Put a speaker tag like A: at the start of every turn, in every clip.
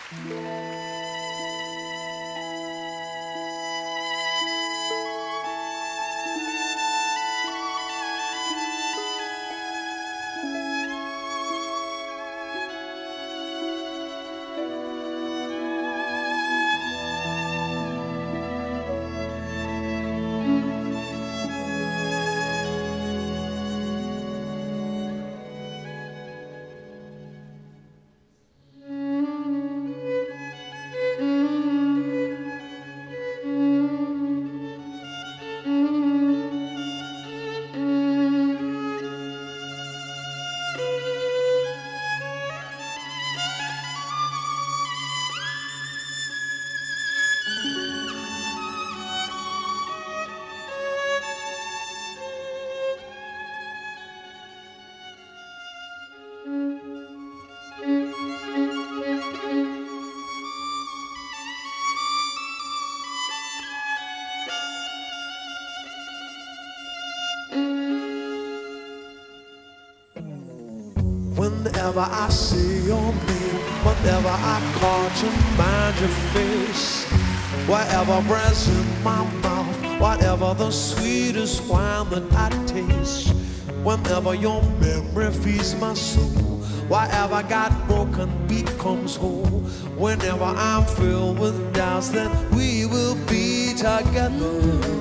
A: Whenever I see your name, whenever I call to mind your face, whatever breath's in my mouth, whatever the sweetest wine that I taste, whenever your memory feeds my soul, whatever got broken becomes whole. Whenever I'm filled with doubts that we will be together.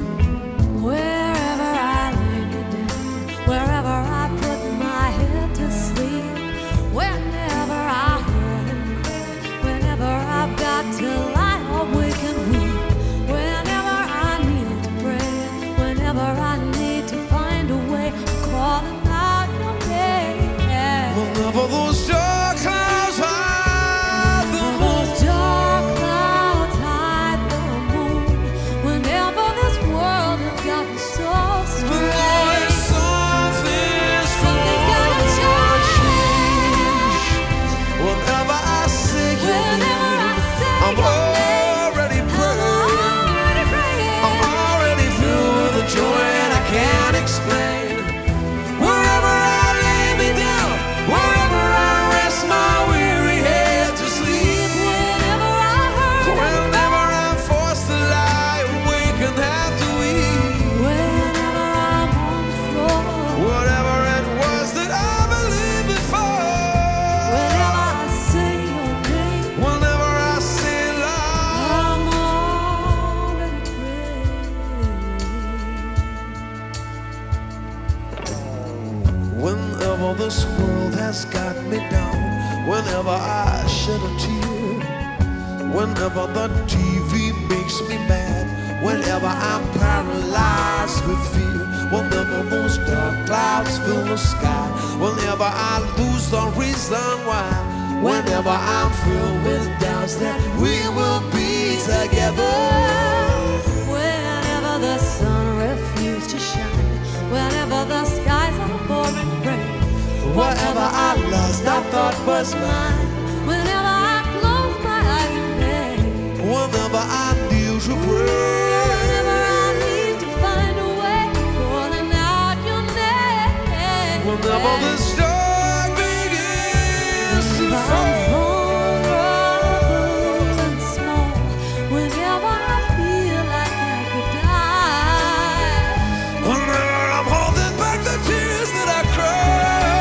B: Wherever I lay me down, wherever I put my head to sleep, whenever I hurt and cry, whenever I've got to lie awake and weep, whenever I need to pray, whenever I need to find a way of calling out your name.
A: Whenever those dark clouds hide the moon,
B: those dark clouds hide the moon, whenever this world has gotten so strange, something gotta change.
A: Whenever I see you, I'm
B: your
A: already praying. I'm already filled with the joy and I can't explain. Wherever I lay me down, wherever I rest my weary head to sleep, whenever I'm forced to lie awake and have to weep,
B: whenever I'm on the floor,
A: whatever it was that I believed before,
B: whenever I say your name,
A: whenever I say love,
B: I'm already praying.
A: whenever this world has got me down, whenever I shed a tear, whenever the TV makes me mad, whenever I'm paralyzed with fear, whenever those dark clouds fill the sky, whenever I lose the reason why, whenever I'm filled with doubts that we will be together.
B: Whenever the sun refused to shine, whenever the skies are pouring rain,
A: Whatever I lost, I thought was mine.
B: whenever I close my eyes in pain,
A: Whenever I kneel to pray,
B: whenever I need to find a way of calling out your name,
A: whenever the storm begins to
B: I'm
A: fall,
B: vulnerable and small, whenever I feel like I could die,
A: whenever I'm holding back the tears that I cry,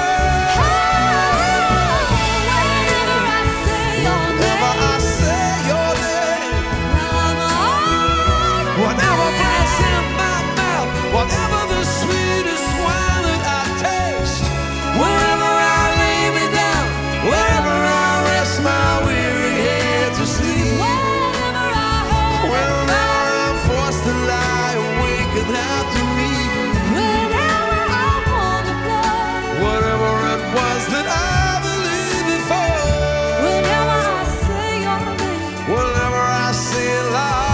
B: whenever I say your
A: whenever I
B: name,
A: say your name,
B: I'm already
A: whatever breath's in my mouth, whatever the sweetest wine that I taste, wherever I lay me down, wherever I rest my weary head to sleep,
B: whenever I hold,
A: whenever I'm forced to lie awake and have to weep,
B: whenever I'm on the floor,
A: whatever it was that I believed before,
B: whenever I say your name,
A: whenever I say it loud,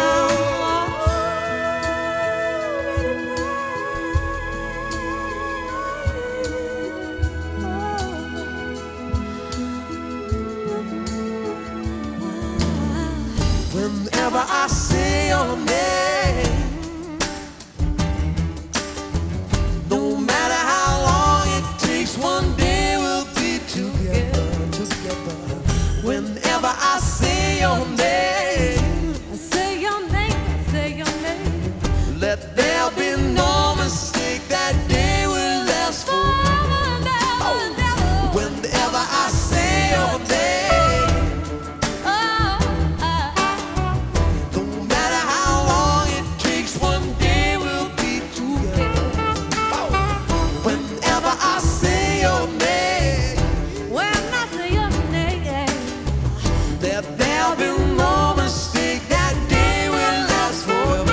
A: whenever I say your name, no matter how long it takes, one day we'll be together. Whenever I there'll be no mistake, that day will last forever.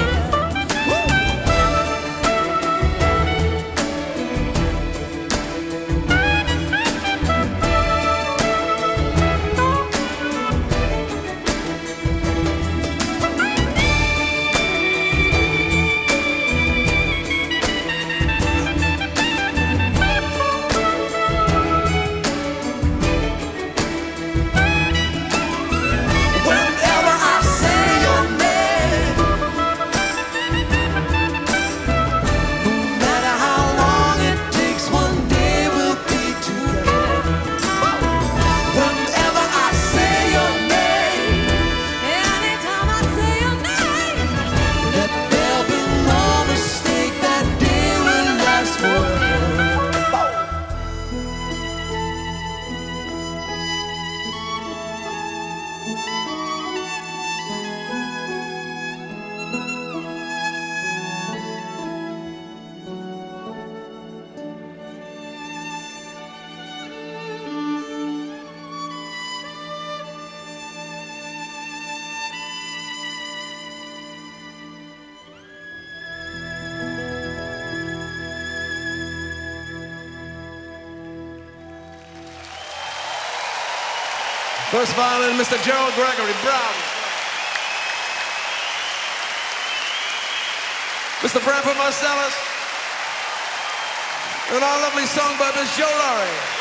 A: First violin, Mr. Gerald Gregory Brown. Mr. Branford Marsalis. And our lovely songbird, Miss Joe Laurie.